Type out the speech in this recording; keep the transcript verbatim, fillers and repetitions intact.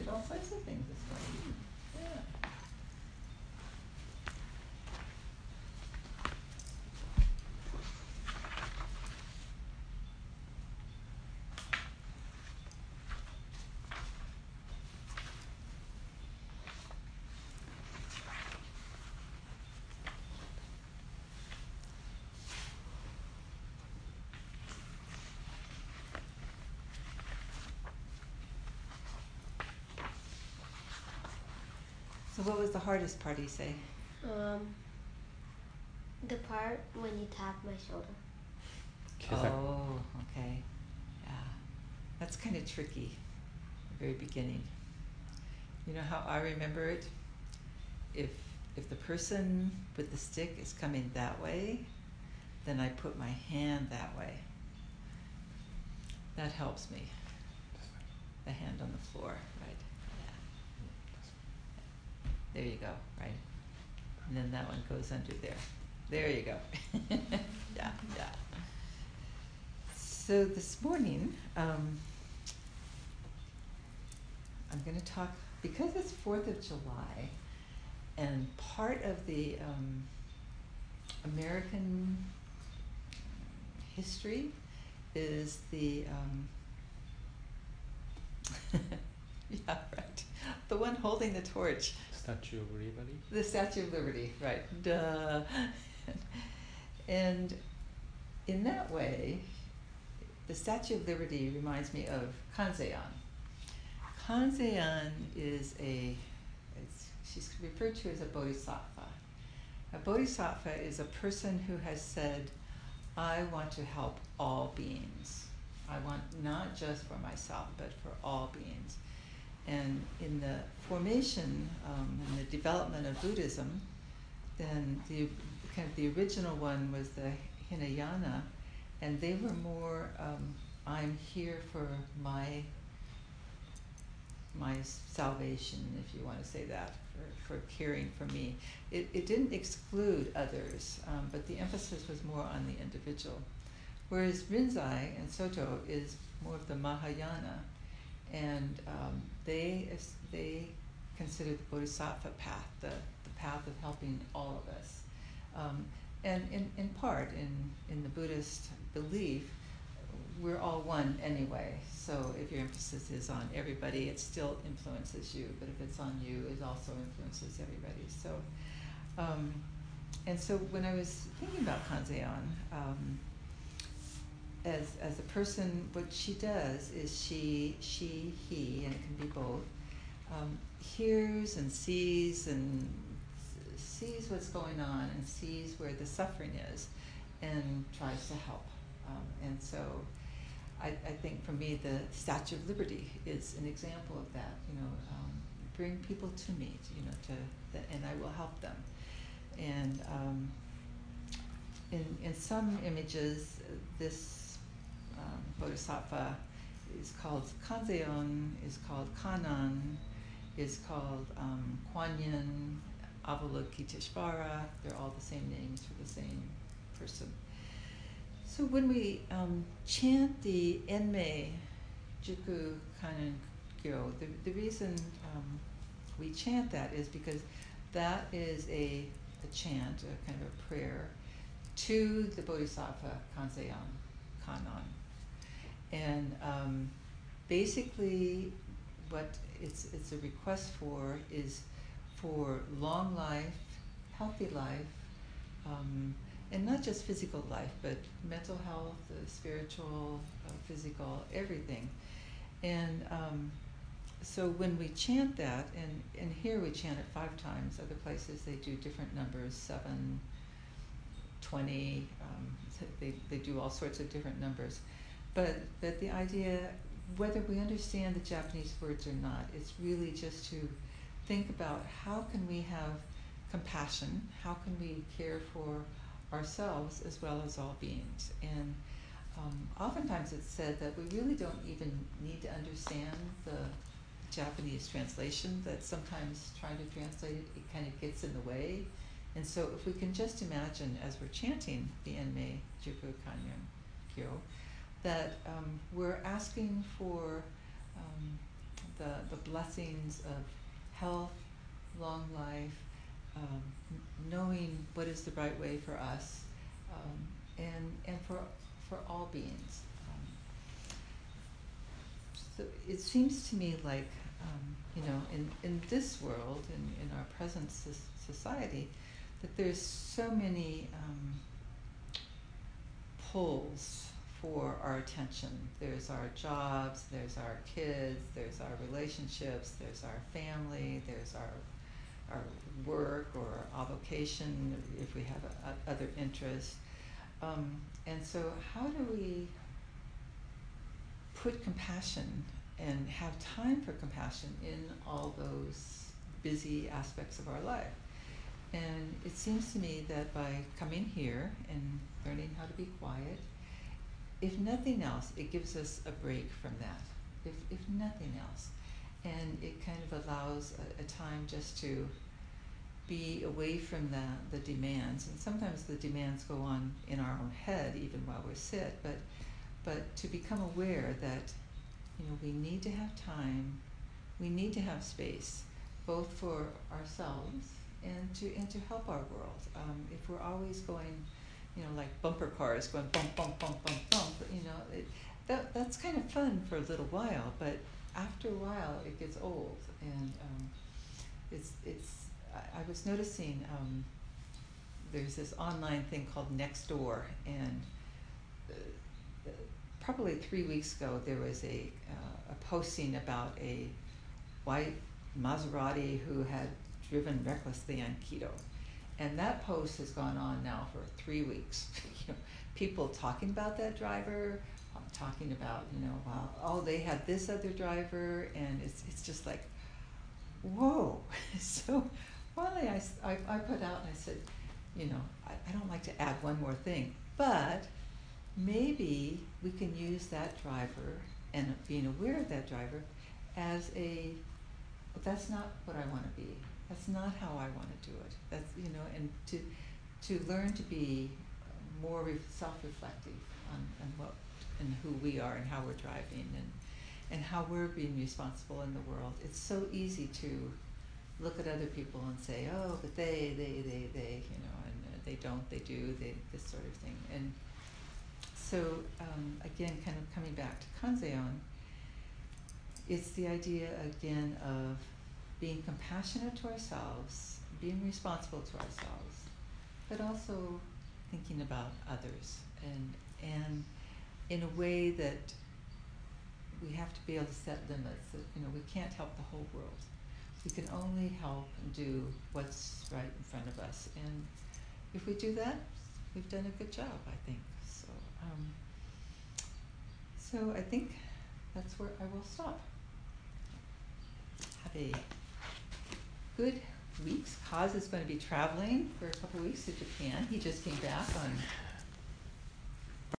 learned all sorts of things this morning. Yeah. So what was the hardest part, you say? Um, the part when you tap my shoulder. Oh, okay. Yeah. That's kind of tricky, the very beginning. You know how I remember it? If if the person with the stick is coming that way, then I put my hand that way. That helps me. The hand on the floor, right? Yeah. There you go, right? And then that one goes under there. There you go. Yeah, yeah. So this morning, um, I'm going to talk, because it's fourth of July, and part of the um, American history is the, um, yeah, right, the one holding the torch. Statue of Liberty? The Statue of Liberty, right. Duh. And in that way, the Statue of Liberty reminds me of Kanzeon. Kanzeon is a, it's, she's referred to as a bodhisattva. A bodhisattva is a person who has said, I want to help all beings. I want not just for myself, but for all beings. And in the formation um, and the development of Buddhism, then the kind of the original one was the Hinayana, and they were more, um, I'm here for my my salvation, if you want to say that, for, for caring for me. It, it didn't exclude others, um, but the emphasis was more on the individual. Whereas Rinzai and Soto is more of the Mahayana, and um, they they consider the Bodhisattva path, the, the path of helping all of us. Um, and in, in part, in, in the Buddhist belief, we're all one anyway. So if your emphasis is on everybody, it still influences you. But if it's on you, it also influences everybody. So, um, and so when I was thinking about Kanzeon, um, as as a person, what she does is she she he, and it can be both, um, hears and sees and sees what's going on and sees where the suffering is, and tries to help. Um, and so. I, I think for me the Statue of Liberty is an example of that. You know, um, bring people to me, you know, to the, and I will help them. And um, in in some images, this um, Bodhisattva is called Kanzeon, is called Kanan, is called um, Kuan Yin, Avalokiteshvara. They're all the same names for the same person. So when we um, chant the Enmei Juku Kanan Gyo, the, the reason um, we chant that is because that is a, a chant, a kind of a prayer to the Bodhisattva Kanzeon, Kanan. And um, basically what it's, it's a request for is for long life, healthy life, um, and not just physical life, but mental health, uh, spiritual, uh, physical, everything. And um, so when we chant that, and, and here we chant it five times, other places they do different numbers, seven, twenty, um, they, they do all sorts of different numbers. But, but the idea, whether we understand the Japanese words or not, it's really just to think about how can we have compassion, how can we care for ourselves as well as all beings. And um, oftentimes it's said that we really don't even need to understand the Japanese translation, that sometimes trying to translate it, it kind of gets in the way. And so if we can just imagine as we're chanting the Enmei Juku Kanyon Kyo, that um, we're asking for um, the, the blessings of health, long life, um, knowing what is the right way for us, um, and and for for all beings. Um, so it seems to me like, um, you know, in, in this world, in, in our present society, that there's so many um, pulls for our attention. There's our jobs, there's our kids, there's our relationships, there's our family, there's our our work or our avocation if we have a, a other interests. Um, and so how do we put compassion and have time for compassion in all those busy aspects of our life? And it seems to me that by coming here and learning how to be quiet, if nothing else, it gives us a break from that, if, if nothing else. And it kind of allows a, a time just to be away from the, the demands. And sometimes the demands go on in our own head even while we sit, but but to become aware that, you know, we need to have time, we need to have space, both for ourselves and to and to help our world. Um, if we're always going, you know, like bumper cars going bump, bump, bump, bump, bump, you know, it, that that's kind of fun for a little while, but after a while it gets old. And um, it's it's. I, I was noticing um, there's this online thing called Nextdoor, and uh, uh, probably three weeks ago there was a uh, a posting about a white Maserati who had driven recklessly on Quito. And that post has gone on now for three weeks. You know, people talking about that driver, um, talking about, you know, wow, oh, they had this other driver, and it's it's just like, whoa. So finally I, I, I put out and I said, you know, I, I don't like to add one more thing, but maybe we can use that driver and being aware of that driver as a, well, that's not what I want to be. That's not how I want to do it. That's, you know, and to to learn to be more re- self-reflective on, on what and who we are and how we're driving and and how we're being responsible in the world. It's so easy to look at other people and say, oh, but they, they, they, they, you know, and uh, they don't, they do, they, this sort of thing. And so, um, again, kind of coming back to Kanzeon, it's the idea, again, of being compassionate to ourselves, being responsible to ourselves, but also thinking about others, and and in a way that we have to be able to set limits. That, you know, we can't help the whole world. We can only help and do what's right in front of us. And if we do that, we've done a good job, I think. So, um, so I think that's where I will stop. Have a good weeks. Kaz is going to be traveling for a couple of weeks to Japan. He just came back on